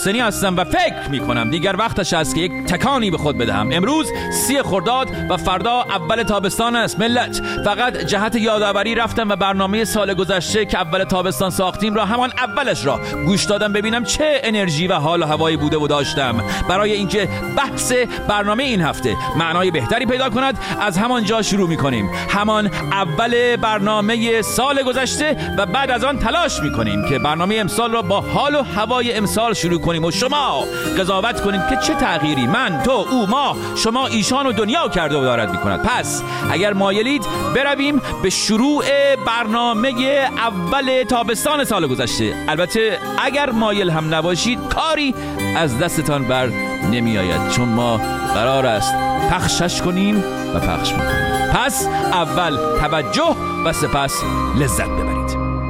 حسینی هستم و فکر میکنم دیگر وقتش است که یک تکانی به خود بدهم. امروز 30 خرداد و فردا اول تابستان است. ملت، فقط جهت یادآوری رفتم و برنامه سال گذشته که اول تابستان ساختیم را، همان اولش را گوش دادم ببینم چه انرژی و حال و هوایی بوده و داشتم. برای اینکه بحث برنامه این هفته معنای بهتری پیدا کند، از همان جا شروع میکنیم، همان اول برنامه سال گذشته، و بعد از آن تلاش میکنیم که برنامه امسال را با حال و هوای امسال شروع کنیم و شما قضاوت کنید که چه تغییری من، تو، او، ما، شما، ایشان و دنیا کرده و دارد میکند. پس اگر مایلید برویم به شروع برنامه اول تابستان سال گذشته. البته اگر مایل هم نباشید کاری از دستتان بر نمی آید، چون ما قرار است پخشش کنیم و پخش میکنیم. پس اول توجه و سپس لذت ببرید.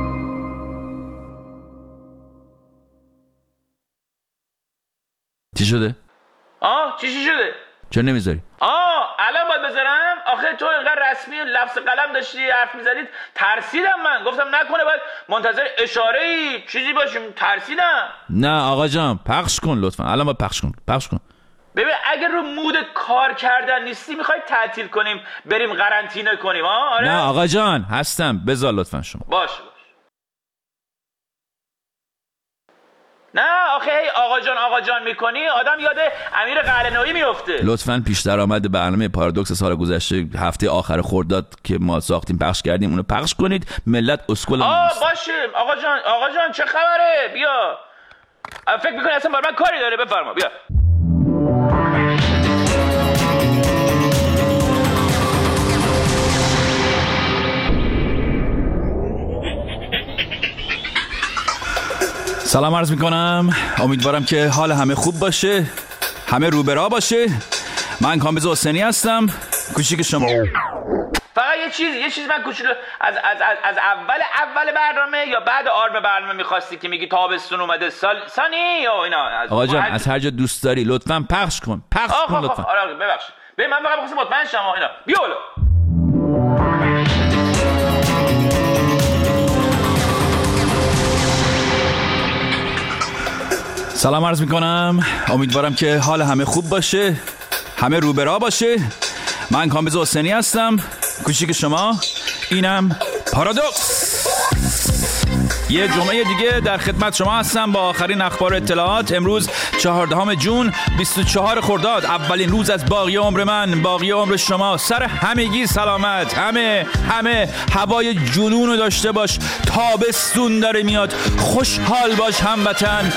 چی شده؟ چی شده؟ چرا نمیذاری؟ الان باید بذارم؟ آخه تو اینقدر رسمی لفظ قلم داشتی حرف میزدید ترسیدم. من گفتم نکنه باید منتظر اشاره‌ای چیزی باشیم. ترسیدم. نه آقا جان، پخش کن لطفا. الان باید پخش کن. ببین اگر رو مود کار کردن نیستی میخوای تعطیل کنیم بریم قرنطینه کنیم؟ آره؟ نه آقا جان هستم، بذار لطفا شما. باشه. نه آخه هی آقا جان میکنی آدم یاد امیر قلعه‌نویی میفته. لطفاً پیش درآمد برنامه پارادوکس سال گذشته هفته آخر خرداد که ما ساختیم پخش کردیم اونو پخش کنید. ملت اسکول باشه. آقا جان چه خبره؟ بیا. فکر میکنی اصلا برای من کاری داره؟ بفرما بیا. سلام عرض میکنم، امیدوارم که حال همه خوب باشه، همه روبرا باشه. من کامبیز حسینی هستم، کوچیک شما. فقط یه چیز من کوچولو از اول برنامه یا بعد آرم برنامه میخواستی که میگی تابستون اومده سانی یا اینا؟ آقا جان از هر جا دوست داری لطفاً پخش کن لطفاً. آره ببخشید. من فقط می‌خواستم مطمئن شم اینا. بیا بالا. سلام عرض میکنم، امیدوارم که حال همه خوب باشه، همه روبرا باشه. من کامبیز حسینی هستم، کوچیک شما. اینم پارادوکس. یه جمعه دیگه در خدمت شما هستم با آخرین اخبار اطلاعات. امروز 14 جون 24 خرداد، اولین روز از باقی عمر من، باقی عمر شما. سر همگی سلامت. همه هوای جنونو داشته باش، تابستون داره میاد. خوشحال باش هموطن.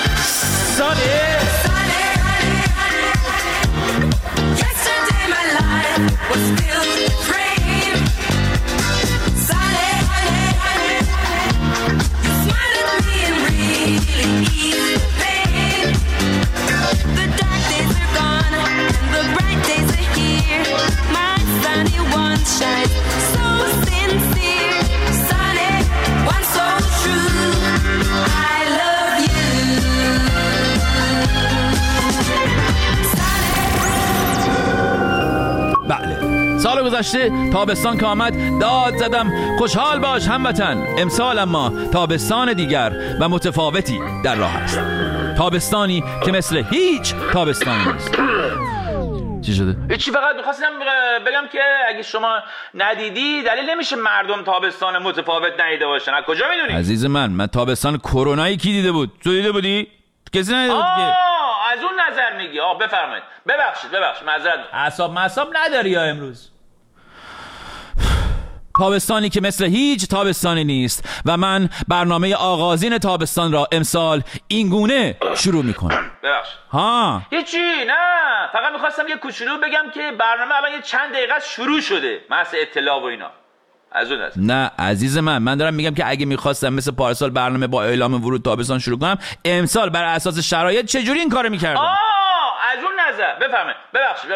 سال گذشته تابستان که آمد داد زدم خوشحال باش هموطن. امسال اما تابستان دیگر و متفاوتی در راه است. تابستانی که مثل هیچ تابستانی نیست. چی شده؟ چی، فقط می‌خواستم بگم که اگه شما ندیدی دلیل نمیشه مردم تابستان متفاوت ندیده باشن. از کجا میدونی؟ عزیز من تابستان کرونایی کی دیده بود؟ تو دیده بودی؟ کسی ندیده بود که. از اون نظر میگی. بفرمایید. ببخشید معذرت. اعصاب نداری یا امروز؟ تابستانی که مثل هیچ تابستانی نیست و من برنامه آغازین تابستان را امسال این گونه شروع میکنم. ببخشید. هیچی، نه فقط میخواستم یه کوچولو بگم که برنامه الان یه چند دقیقه شروع شده، محض اطلاع و اینا. از اون نظر. نه عزیز من دارم میگم که اگه میخواستم مثل پارسال برنامه با اعلام ورود تابستان شروع کنم، امسال بر اساس شرایط چجوری این کارو میکردم؟ از اون نظر. بفهمه. ببخشید.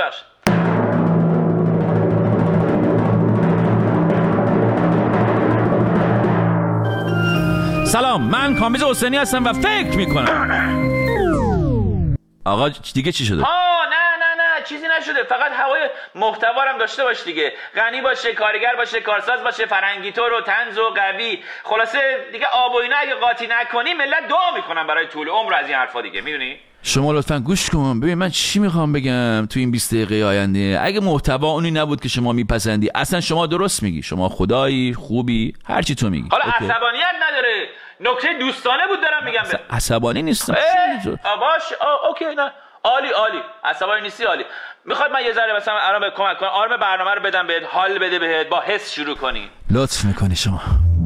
سلام، من کامبیز حسینی هستم و فکر میکنم. آقا دیگه چی شده؟ نه چیزی نشده، فقط هوای محتوا هم داشته باش دیگه، غنی باشه، کارگر باشه، کارساز باشه، فرنگی‌طور و طنز و قوی، خلاصه دیگه آب و اینا اگه قاطی نکنی ملت دعا میکنن برای طول عمر از این حرفا دیگه، میدونی؟ شما لطفاً گوش کن، ببین من چی میخوام بگم تو این 20 دقیقه آینده. اگه محتوا اونی نبود که شما میپسندی، اصلا شما درست میگی، شما خدایی، خوبی، هر چی تو میگی. حالا عصبانیت نداره، نکته دوستانه بود دارم میگم. عصبانی نیستم. باش اوکی، نه عالی، عصبانی نیستی، عالی. میخواد من یه ذره مثلا الان به کمک کنم، آرم برنامه رو بدم بهت، حال بده بهت، با حس شروع کنی. لطف میکنی شما.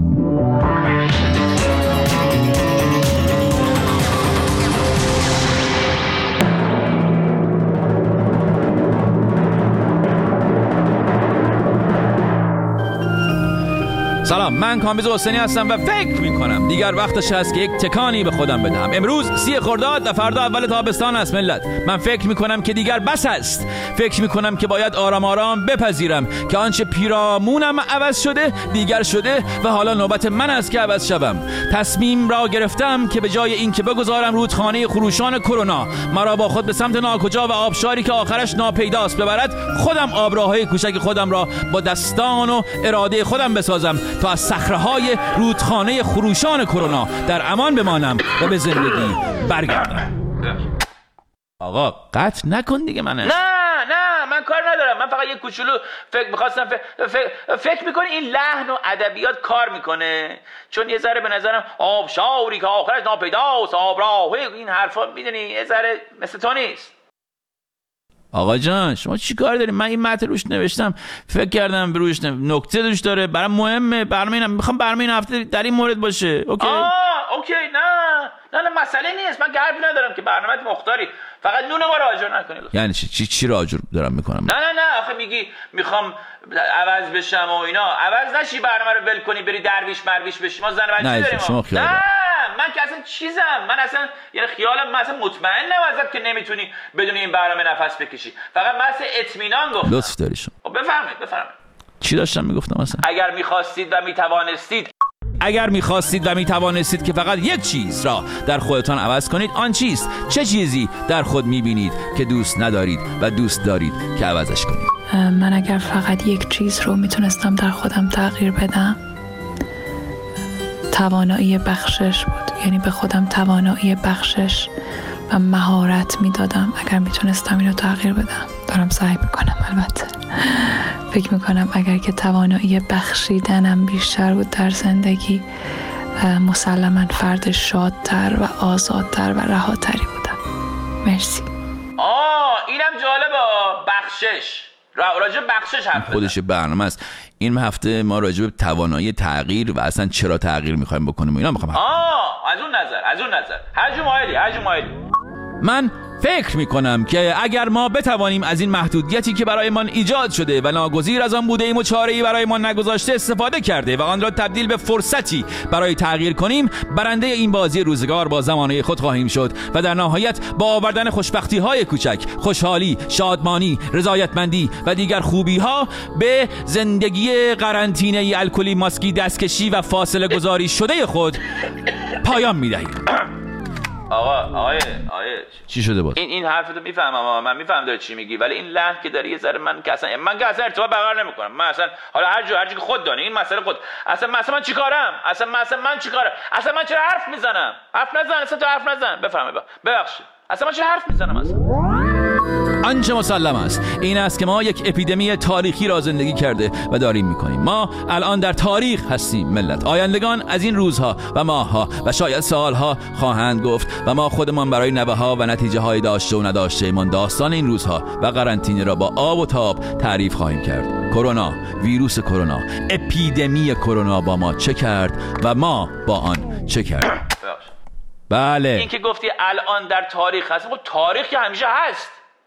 سلام، من کامبیز حسینی هستم و فکر میکنم دیگر وقتش هست که یک تکانی به خودم بدم. امروز 30 خرداد و فردا اول تابستان است ملت. من فکر میکنم که دیگر بس است. فکر میکنم که باید آرام آرام بپذیرم که آنچه پیرامونم عوض شده دیگر شده و حالا نوبت من است که عوض شوم. تصمیم را گرفتم که به جای اینکه بگذارم رودخانه خروشان کرونا مرا با خود به سمت ناکجا و آبشاری که آخرش ناپیداست ببرد، خودم آبراههای کوچک خودم را با دستان و اراده خودم بسازم تا از صخره‌های رودخانه خروشان کرونا در امان بمانم و به زندگی برگردم. آقا قطع نکن دیگه منه. نه من کار ندارم، من فقط یه کوچولو می‌خواستم فکر می‌کنی این لحن و ادبیات کار میکنه؟ چون یه ذره به نظرم آبشاری که آخرش ناپیداست، آبراهی، این حرفا میدونی یه ذره مثل تو نیست. آقا جان شما چی کار داریم؟ من این متن روش نوشتم، فکر کردم روش نکته دوش داره، برام مهمه، میخوام برنامه این هفته در این مورد باشه. اوکی نه مسئله نیست، من حرفی ندارم که برنامه‌ت مختاری، فقط نون ما راجع نکنی. یعنی چی راجع دارم میکنم؟ نه آخه میگی میخوام عوض بشم و اینا، عوض نشی برنامه رو ول کنی بری درویش مرویش بشی، ما زن بچه داریم. نه من که اصلا چیزم، من اصلا یعنی خیالم، من اصلا مطمئنم ازت که نمیتونی بدون این برنامه نفس بکشی، فقط بحث اطمینان گفتم. لطف داری شما. بفرمایید چی داشتم میگفتم اصلا؟ اگر میخواستید و میتوانستید که فقط یک چیز را در خودتان عوض کنید، آن چیست؟ چه چیزی در خود میبینید که دوست ندارید و دوست دارید که عوضش کنید؟ من اگر فقط یک چیز رو میتونستم در خودم تغییر بدم، توانایی بخشش بود. یعنی به خودم توانایی بخشش و مهارت میدادم اگر میتونستم اینو تغییر بدم. دارم سعی میکنم، البته فکر میکنم اگر که توانایی بخشیدنم بیشتر بود در زندگی، مسلماً فرد شادتر و آزادتر و رهاتری بودم. مرسی. اینم جالبه، بخشش، راجع بخشش حرف بزن. خودش برنامه است. این هفته ما راجع به توانایی تغییر و اصلا چرا تغییر میخوایم بکنیم اینا میخوام. از اون نظر هر جمعه من فکر میکنم که اگر ما بتوانیم از این محدودیتی که برایمان ایجاد شده و ناگزیر از آن بوده ایم و چاره‌ای برایمان نگذاشته استفاده کرده و آن را تبدیل به فرصتی برای تغییر کنیم، برنده این بازی روزگار با زمانه خود خواهیم شد و در نهایت با آوردن خوشبختی‌های کوچک، خوشحالی، شادمانی، رضایتمندی و دیگر خوبی‌ها به زندگی قرنطینه‌ای الکلی، ماسکی، دستکشی و فاصله گذاری شده خود پایان می‌دهیم. آقای چی شده بود؟ این حرفتو میفهمم، من میفهمم داری چی میگی، ولی این لحن که داری یه ذره من که اصلا ارتباط برقرار نمیکنم. من اصلا حالا هر جا که خود دانی، این مسئله خود، اصلا من چیکارم؟ اصلا من چرا حرف میزنم؟ حرف نزن، اصلا تو حرف نزن. بفرمایید، ببخشید، اصلا من چرا حرف میزنم؟ اصلا آنچه مسلم است این است که ما یک اپیدمی تاریخی را زندگی کرده و داریم میکنیم. ما الان در تاریخ هستیم ملت. آیندگان از این روزها و ماهها و شاید سالها خواهند گفت و ما خودمان برای نوه‌ها و نتیجه های داشته و نداشته ایمان داستان این روزها و قرنطینه را با آب و تاب تعریف خواهیم کرد. کرونا، ویروس کرونا، اپیدمی کرونا با ما چه کرد و ما با آن چه کرد؟ بله، این که گفتی الان در تاریخ هست، تاریخ که همیشه هست.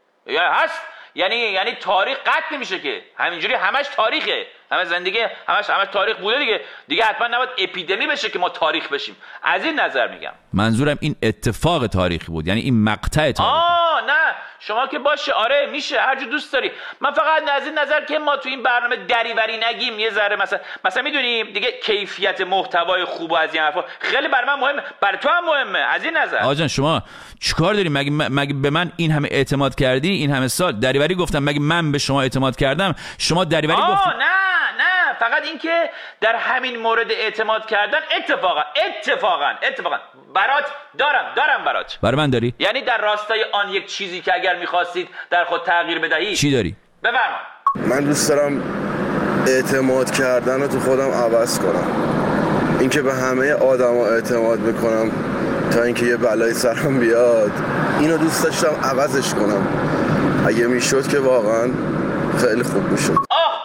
یعنی تاریخ قطع نمیشه که، همینجوری همش تاریخه، همه زندگی همش تاریخ بوده دیگه حتما نباید اپیدمی بشه که ما تاریخ بشیم. از این نظر میگم. منظورم این اتفاق تاریخی بود، یعنی این مقطع تاریخی. نه شما که باشه، آره میشه، هر جو دوست داری. من فقط از این نظر که ما تو این برنامه دریوری نگیم، یه ذره مثلا میدونیم دیگه کیفیت محتوای خوب و از این حرفا خیلی برای من مهمه، برای تو هم مهمه. از این نظر آقا جان شما چیکار داری؟ مگه به من این همه اعتماد کردی؟ این همه سال دریوری گفتم؟ مگه من به شما اعتماد کردم شما دریوری گفتی؟ نه فقط این که در همین مورد اعتماد کردن اتفاقا برات دارم برات. برای من داری؟ یعنی در راستای آن یک چیزی که اگر می‌خواستید در خود تغییر بدهید. چی داری؟ بفرما. من دوست دارم اعتماد کردن رو تو خودم عوض کنم. اینکه به همه آدما اعتماد میکنم تا اینکه یه بلایی سرم بیاد، اینو دوست داشتم عوضش کنم. اگه میشد که واقعا خیلی خوب میشد.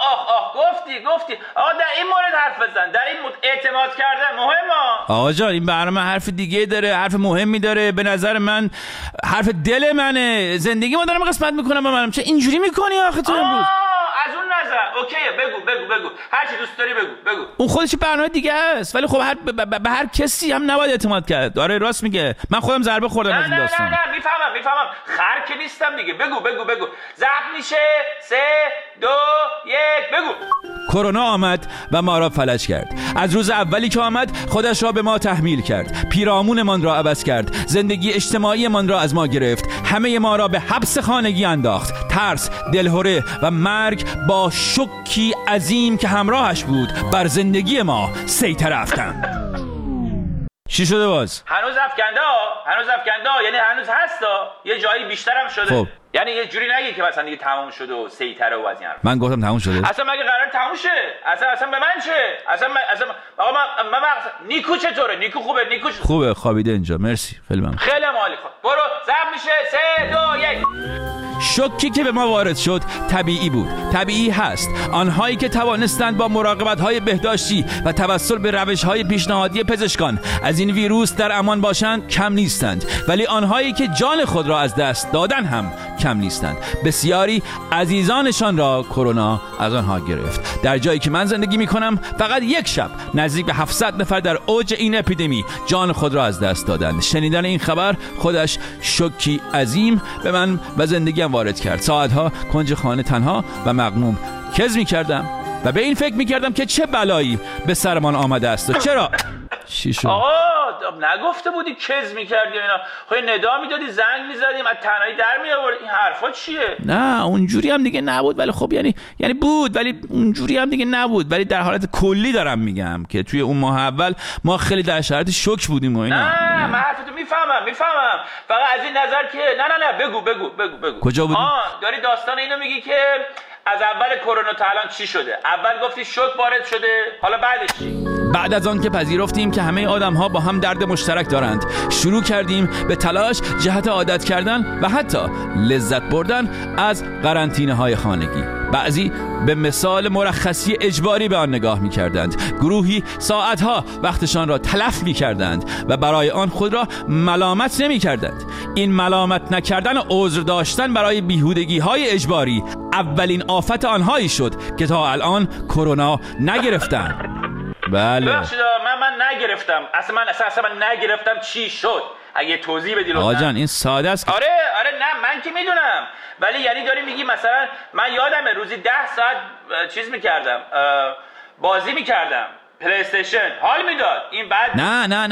گفتی آقا در این مورد حرف بزن، در این مورد اعتماد کردن مهمه. آقا جان این برنامه حرف دیگه داره، حرف مهمی داره. به نظر من حرف دل منه، زندگی ما دارم قسمت میکنم با منم. چه اینجوری میکنی آخه تو امروز؟ از اون نظر اوکیه، بگو هر چی دوست داری بگو. اون خودش برنامه دیگه است، ولی خب به هر کسی هم نباید اعتماد کرد. آره راست میگه، من خودم ضربه خوردم از این داستان. نه میفهمم خر که نیستم دیگه. بگو ضبط میشه. 3 2 1 بگو. کرونا آمد و ما را فلج کرد. از روز اولی که آمد خودش را به ما تحمیل کرد، پیرامونمان را عوض کرد، زندگی اجتماعی من را از ما گرفت، همه ما را به حبس خانگی انداخت. ترس، دلهره و مرگ با شوکی عظیم که همراهش بود بر زندگی ما سیطره افکند. چی شده باز؟ هنوز افکنده، یعنی هنوز هستا، یه جایی بیشتر هم شده. خب. یعنی یه جوری نگی که مثلا دیگه تمام شده و سیطره و از این حرف. من گفتم تمام شده؟ اصلا مگه قرار تموم شه؟ اصلا به من چه؟ اصلا آقا من نیکو چطوره؟ نیکو خوبه خوابیده اینجا. مرسی، خیلی ممنون. خیلی عالی. برو ضبط میشه. 3 2 1 شوکی که به ما وارد شد طبیعی بود، طبیعی هست. آنهایی که توانستند با مراقبت‌های بهداشتی و توسل به روش‌های پیشنهادی پزشکان از این ویروس در امان باشند کم نیستند، ولی آنهایی که جان خود را از دست دادن هم کم نیستند. بسیاری عزیزانشان را کرونا از آنها گرفت. در جایی که من زندگی می‌کنم فقط یک شب نزدیک به 700 نفر در اوج این اپیدمی جان خود را از دست دادند. شنیدن این خبر خودش شوکی عظیم به من و زندگیم وارد کرد. ساعتها کنج خانه تنها و مغموم کز می‌کردم و به این فکر می‌کردم که چه بلایی به سرمان آمده است و چرا. چی شد؟ آقا نگفته بودی کز می‌کردی اینا؟ خب ندا میدادی، زنگ می‌زدیم، از تنهایی در می‌آوردی. این حرفا چیه؟ نه اونجوری هم دیگه نبود، ولی خب یعنی بود، ولی اونجوری هم دیگه نبود. ولی در حالت کلی دارم میگم که توی اون ماه اول ما خیلی در شرایط شوک بودیم و اینا. نه من حرفتو میفهمم. فقط از این نظر که نه بگو. کجا بودی؟ داری داستان اینو میگی که از اول کرونا تا الان چی شده؟ اول گفتی شوک وارد شده، حالا بعدش چی؟ بعد از آن که پذیرفتیم که همه آدم‌ها با هم درد مشترک دارند، شروع کردیم به تلاش جهت عادت کردن و حتی لذت بردن از قرنطینه‌های خانگی. بعضی به مثال مرخصی اجباری به آن نگاه می‌کردند، گروهی ساعتها وقتشان را تلف می‌کردند و برای آن خود را ملامت نمی‌کردند. این ملامت نکردن و عذر داشتن برای بیهودگی‌های اجباری اولین آفت آنهایی شد که تا الان کرونا نگرفتند. بله. ببخشید من نگرفتم. اصلا من نگرفتم. چی شد؟ اگه توضیح بدی لطفا. آقا جان این ساده است. آره نه من که میدونم، ولی یعنی داری میگی مثلا من یادمه روزی 10 ساعت چیز میکردم، بازی میکردم، پلی استیشن حال میداد. این بد؟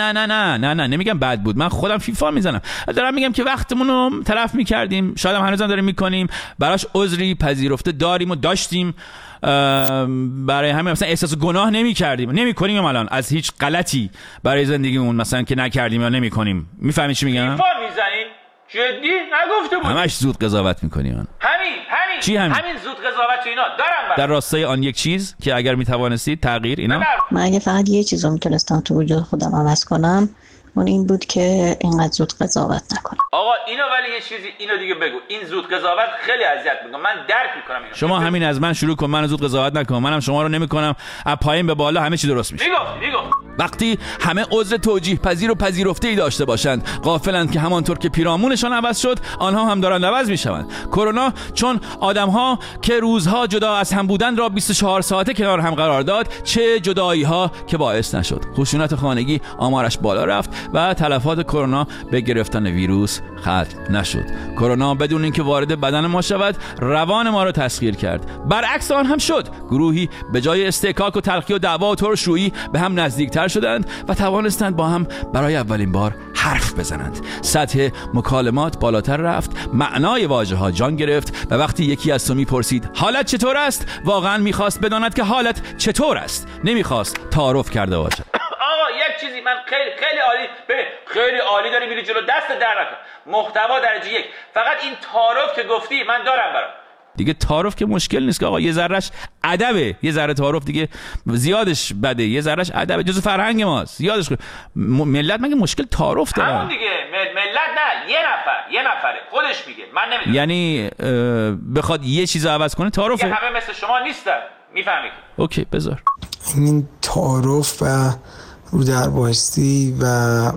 نه نمیگم بد بود. من خودم فیفا میزنم. دارم میگم که وقتمون رو تلف میکردیم، شاید هم هنوزم داریم میکنیم، براش عذری پذیرفته داریم و داشتیم. برای همین مثلا احساس گناه نمی‌کنیم الان از هیچ غلطی برای زندگیمون مثلا که نکردیم یا نمی‌کنیم. میفهمی چی میگم؟ فیفا میزنین؟ جدی نگفته بود. همش زود قضاوت می‌کنی همین چی همین زود قضاوت اینا دارم در راستای آن یک چیز که اگر می‌توانستید تغییر اینا. من اگه فقط یه چیزو میتونستم تو وجود خودم عوض کنم اون این بود که اینقدر زود قضاوت نکنم. آقا اینو ولی یه چیزی اینو دیگه بگو. این زود قضاوت خیلی اذیت میکنه. من درک میکنم اینو. شما همین از من شروع کن، من زود قضاوت نکن. منم شما رو نمیکنم. از پایین به بالا همه چی درست میشه. میگفتی وقتی همه عذر توجیه پذیر و پذیرفته‌ای داشته باشند، غافلند که همانطور که پیرامونشان عوض شد آنها هم دارند عوض می‌شوند. کرونا چون آدم‌ها که روزها جدا از هم بودند را 24 ساعته کنار هم قرار داد، چه جدایی‌ها که باعث نشد. خشونت خانگی آمارش بالا رفت و تلفات کرونا به گرفتن ویروس ختم نشد. کرونا بدون اینکه وارد بدن ما شود روان ما را تسخیر کرد. برعکس آن هم شد. گروهی به جای استحکاک و تلخی و دعوا و ترش‌رویی به هم نزدیکتر شدند و توانستند با هم برای اولین بار حرف بزنند. سطح مکالمات بالاتر رفت، معنای واژه‌ها جان گرفت و وقتی یکی از تو میپرسید حالت چطور است، واقعا میخواست بداند که حالت چطور است، نمیخواست تعارف کرده باشد. آقا یک چیزی من خیلی عالی، خیلی عالی داری میری جلو، دست در نکن. محتوا درجه 1. فقط این تعارف که گفتی من دارم برام. دیگه تعارف که مشکل نیست که آقا، یه ذرهش ادبه، یه ذره تعارف دیگه زیادش بده، یه ذرهش ادبه، جزء فرهنگ ماست. زیادش ملت مگه مشکل تعارف داره؟ همون دیگه ملت نه، یه نفره خودش میگه، من نمیدونم. یعنی بخواد یه چیزو عوض کنه تعارفه. همه مثل شما نیستن، میفهمی؟ اوکی بذار. این تعارف و رو در بایستی و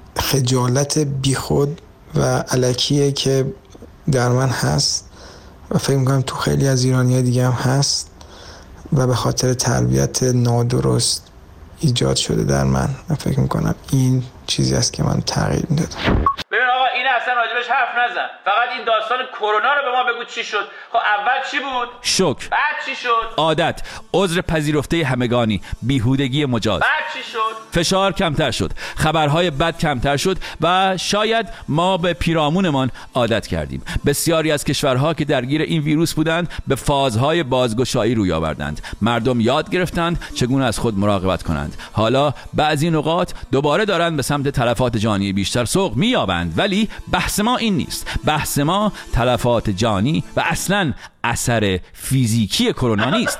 خجالت بیخود و الکیه که در من هست و فکر میکنم تو خیلی از ایرانی‌ها دیگه هم هست و به خاطر تربیت نادرست ایجاد شده در من و فکر میکنم این چیزی است که من تغییر میداد. ببین آقا این اصلا راجبش حرف نزن، فقط این داستان کرونا رو به ما بگو چی شد. خب اول چی بود؟ شوک. بعد چی شد؟ عادت، عذر پذیرفته همگانی، بیهودگی مجاز. بعد چی شد؟ فشار کمتر شد، خبرهای بد کمتر شد و شاید ما به پیرامونمان عادت کردیم. بسیاری از کشورها که درگیر این ویروس بودند به فازهای بازگشایی روی آوردند. مردم یاد گرفتند چگونه از خود مراقبت کنند. حالا بعضی نقاط دوباره دارند به سمت تلفات جانی بیشتر سوق می‌یابند، ولی بحث ما این نیست. بحث ما تلفات جانی و اصلاً اثر فیزیکی کرونا نیست.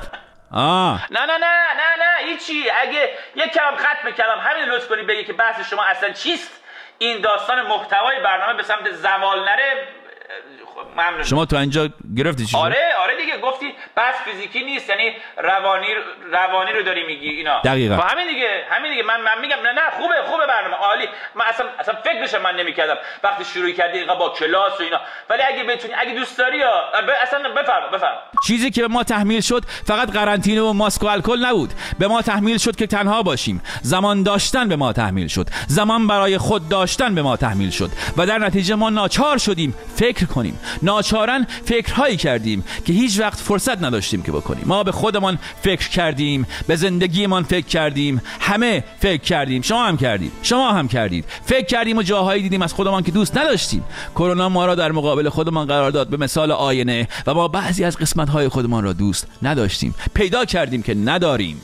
نه هیچی. اگه یک کلام ختم کلام همین لطف کنی بگی که بحث شما اصلا چیست، این داستان محتوای برنامه به سمت زوال نره. ممنون. شما تو اینجا گرفتی چی؟ آره دیگه گفتی بحث فیزیکی نیست، یعنی روانی رو داری میگی اینا. دقیقاً. همین دیگه من میگم نه خوبه برنامه عالی. من اصلا فکرش من نمیکردم وقتی شروع کردی با کلاس و اینا، ولی اگه بتونی، اگه دوست داری اصلا بفرما. چیزی که به ما تحمیل شد فقط قرنطینه و ماسک و الکل نبود. به ما تحمیل شد که تنها باشیم. زمان داشتن به ما تحمیل شد. زمان برای خود داشتن به ما تحمیل شد و در نتیجه ما ناچار شدیم فکر کنیم. ناچارن فکرهایی کردیم که هیچ وقت فرصت نداشتیم که بکنیم. ما به خودمان فکر کردیم، به زندگیمان فکر کردیم، همه فکر کردیم. شما هم کردید. فکر کردیم و جاهایی دیدیم از خودمان که دوست نداشتیم. کرونا ما را در مقابل خودمان قرار داد به مثال آینه و ما بعضی از قسمت‌های خودمان را دوست نداشتیم. پیدا کردیم که نداریم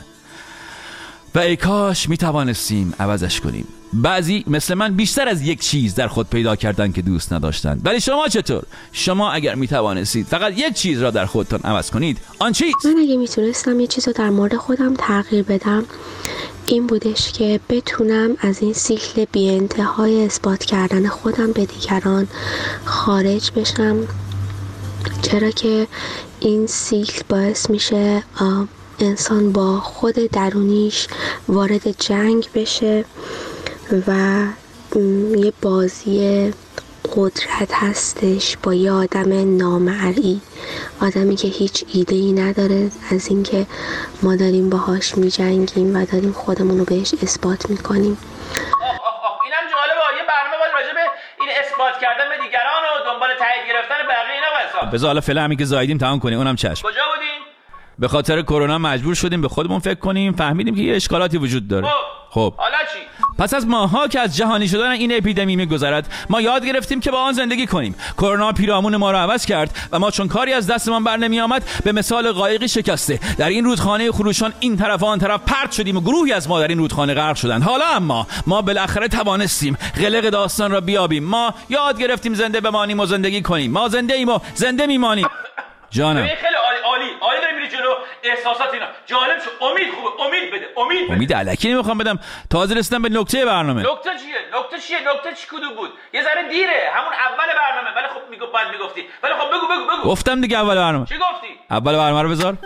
و ای کاش می توانستیم عوضش کنیم. بعضی مثل من بیشتر از یک چیز در خود پیدا کردن که دوست نداشتند. ولی شما چطور؟ شما اگر می توانستید فقط یک چیز را در خودتان عوض کنید، آن چیز؟ من اگه میتونستم یه چیز رو در مورد خودم تغییر بدم این بودش که بتونم از این سیکل بی انتهای اثبات کردن خودم به دیگران خارج بشم، چرا که این سیکل باعث میشه انسان با خود درونیش وارد جنگ بشه و یه بازی قدرت هستش با یه آدم نامرئی، آدمی که هیچ ایده‌ای نداره از اینکه ما داریم باهاش میجنگیم و داریم خودمون رو بهش اثبات میکنیم. اینم جالبه، یه برنامه باید راجع به این اثبات کردن به دیگران و دنبال تایید گرفتن بقیه اینا باید. بذار حالا فعلا همین که زایدیم تمام کنیم. اونم چشم. کجا بودیم؟ به خاطر کرونا مجبور شدیم به خودمون فکر کنیم، فهمیدیم که یه اشکالاتی وجود داره. خب حالا چی؟ پس از ماها که از جهانی شدن این اپیدمی میگذرد، ما یاد گرفتیم که با آن زندگی کنیم. کرونا پیرامون ما را عوض کرد و ما چون کاری از دستمان بر نمی آمد به مثال قایقی شکسته در این رودخانه خروشان این طرف و آن طرف پرت شدیم و گروهی از ما در این رودخانه غرق شدند. حالا اما ما بالاخره توانستیم قلق داستان را بیابیم. ما یاد گرفتیم زنده بمانیم و زندگی کنیم. ما زنده ایم و زنده میمانیم. جانم خیلی عالی داری میری جلو. احساسات اینا جالب شد. امید خوبه. امید بده. امید الکی نمیخوام بدم. تازه رسیدم به نکته برنامه. نکته چیه؟ نکته چی کدوم بود؟ یه ذره دیره. همون اول برنامه. ولی خب بعد میگفتی. ولی خب بگو. گفتم دیگه اول برنامه. چی گفتی؟ اول برنامه رو بذار.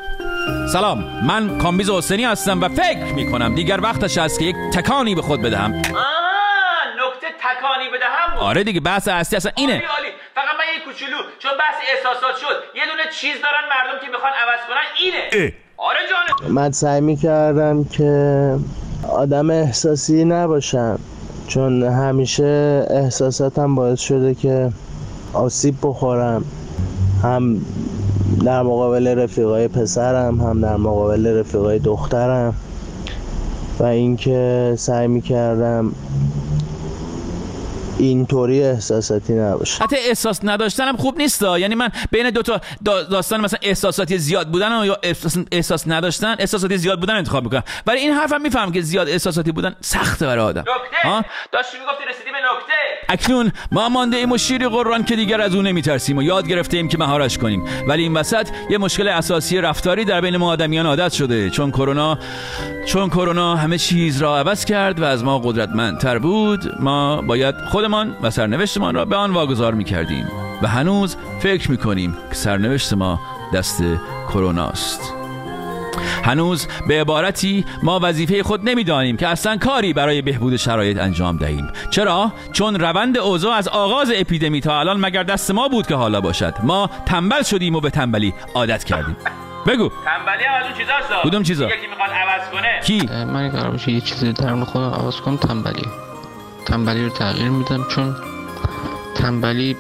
سلام، من کامبیز حسینی هستم و فکر میکنم دیگر وقتش است که یک تکانی به خود بدهم. نکته تکانی بدهم بود. آره دیگه، بحث اصلی اصلا اینه. عالی. فقط من یه کوچولو چون بحث احساسات شد، یه دونه چیز دارن مردم که میخوان عوض کنن اینه. آره جانم. من سعی میکردم که آدم احساسی نباشم، چون همیشه احساساتم باعث شده که آسیب بخورم، هم در مقابل رفیقای پسرم هم در مقابل رفیقای دخترم، و اینکه سعی میکردم اینطوری احساساتی نباشه. حتی احساس نداشتنم خوب نیست، یعنی من بین دو تا داستان مثلا احساساتی زیاد بودن یا احساس نداشتن، احساساتی زیاد بودن انتخاب میکنم. ولی این حرفم میفهمم که زیاد احساساتی بودن سخته برای آدم. نکته داشتی میگفتی رسیدی به نکته. اکنون ما مانده ایم و شیر قرآن که دیگر از اون نمیترسیم و یاد گرفته ایم که مهارش کنیم. ولی این وسط یه مشکل اساسی رفتاری در بین ما آدمیان عادت شده، چون کرونا همه چیز را عوض کرد و از ما قدرتمندتر بود. ما باید خودمان و سرنوشتمان را به آن واگذار می‌کردیم و هنوز فکر می‌کنیم که سرنوشت ما دست کروناست. هنوز به عبارتی ما وظیفه خود نمی‌دانیم که اصلا کاری برای بهبود شرایط انجام دهیم. چرا؟ چون روند اوضاع از آغاز اپیدمی تا الان مگر دست ما بود که حالا باشد. ما تنبل شدیم و به تنبلی عادت کردیم. بگو. تنبلی هم از اون چیزاست. کدوم چیزا؟ یکی میخواد عوض کنه. کی؟ من قرار باشه یه چیزی درون خودم عوض کنم، تنبلی رو تغییر میدم، چون تنبلی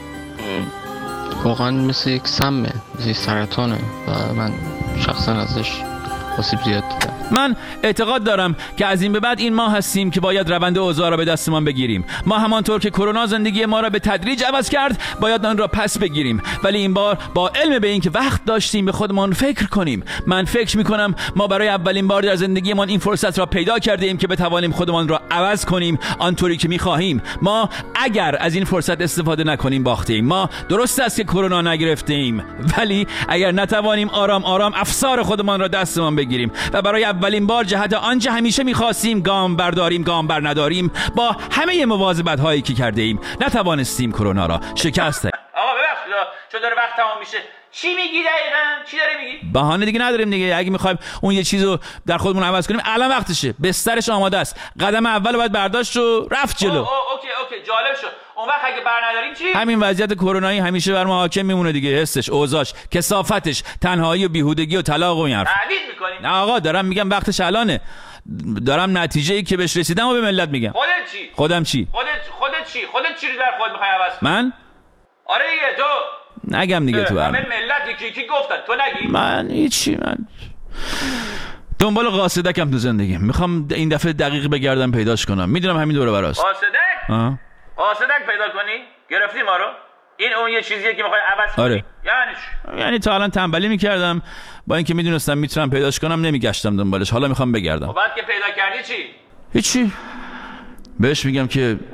واقعا مثل یک سمه، مثل سرطانه و من شخصا ازش آسیب زیاد دیدم. من اعتقاد دارم که از این به بعد این ما هستیم که باید روند اوضاع را به دستمان بگیریم. ما همانطور که کرونا زندگی ما را به تدریج عوض کرد باید آن را پس بگیریم، ولی این بار با علم به این که وقت داشتیم به خودمان فکر کنیم. من فکر میکنم ما برای اولین بار در زندگیمان این فرصت را پیدا کرده ایم که بتوانیم خودمان را عوض کنیم آنطوری که میخواهیم. ما اگر از این فرصت استفاده نکنیم باختیم. ما درست است که کرونا نگرفتیم، ولی اگر نتوانیم آرام آرام افسار خودمان را دستمان بگیریم و برای اولین بار جهت آنچه همیشه می‌خواستیم گام برداریم، گام بر نداریم، با همه مواظبت هایی که کرده ایم نتوانستیم کرونا را شکست دهیم. آقا ببخشید چون داره وقت تمام میشه. چی میگی دقیقاً؟ چی داری میگی؟ بهانه دیگه نداریم دیگه. اگه می‌خوایم اون یه چیزو در خودمون عوض کنیم الان وقتشه. بسترش آماده است. قدم اول باید برداشت و رفت جلو. اوکی جالب شد. اون وقت اگه بر نداریم چی؟ همین وضعیت کرونایی همیشه بر ما حاکم میمونه دیگه. حسش، اوضاعش، کثافتش، تنهایی و بیهودگی و طلاق و این حرف. تعدید می‌کنی؟ نه آقا، دارم میگم وقتش الانه. دارم نتیجه‌ای که بهش رسیدم و به ملت میگم. خودت چی؟ خودم چی؟ خودت چی رو در خود می‌خوای عوض کنی؟ من؟ آره دیگه تو. نگم دیگه تو. همه ملت یکی گفتن، تو نگی؟ من هیچی. من دنبال قاصدکم تو زندگی. میخوام این دفعه دقیق بگردم پیداش کنم. میدونم همین دوره براست. قاصدک؟ قاصدک پیدا کنی؟ گرفتی ما رو؟ این اون یه چیزیه که میخوای عوض کنی؟ آره. یعنی تا الان تنبلی میکردم، با اینکه میدونستم میتونم پیداش کنم نمیگشتم دنبالش. حالا میخوام بگردم. و بعد که پیدا کردی چی؟ هیچی. بهش میگم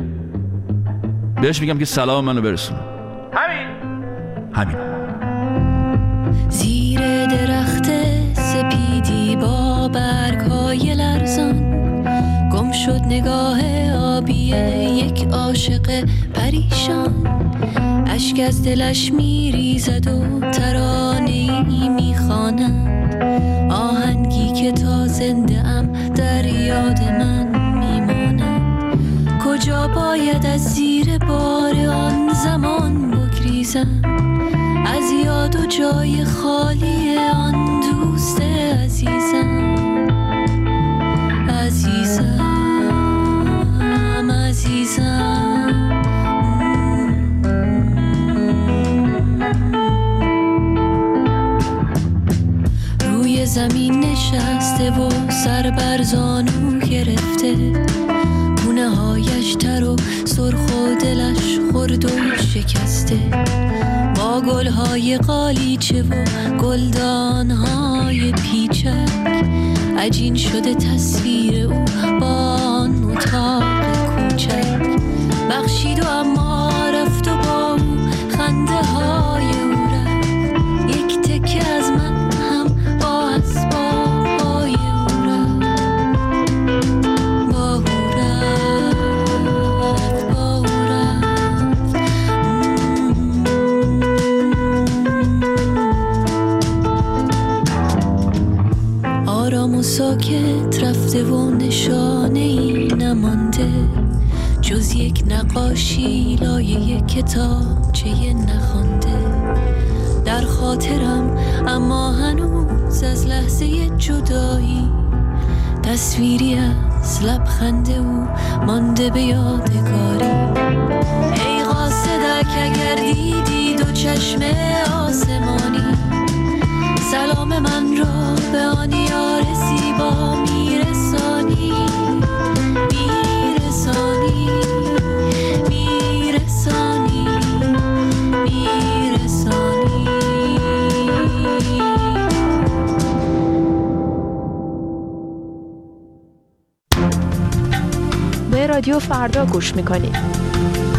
که سلام منو برسون. همین. زیر درخت سپیدی با برگ‌های لرزان گم شد نگاه آبی یک عاشق پریشان. اشک از دلش میریزد و ترانه‌ای میخواند، آهنگی که تا زنده ام در یاد من میماند. کجا باید از زیر بار آن زمان بگریزم، از یاد و جای خالی آن دوست عزیزم. روی زمین نشسته و سر بر زانو گرفته، گونه هایش تر و سرخ و دلش خرد و شکسته، با گلهای قالیچه و گلدانهای پیچک عجین شده تصویر او با آن اتاق کوچک. بخشید و اما رفت و با او خنده های او رفت، یک تکه از من هم با اسباب های او رفت، با او رفت. مانده و نشانه ای نمانده جز یک نقاشی لایه کتابچه نخوانده در خاطرم، اما هنوز از لحظه جدایی تصویری از لبخند او مانده به یادگاری. ای قاصدک اگر دیدی دو چشم آسمانی، سلام من را به آن یار زیبا میرسانی میرسانی میرسانی میرسانی. به رادیو فردا گوش میکنید.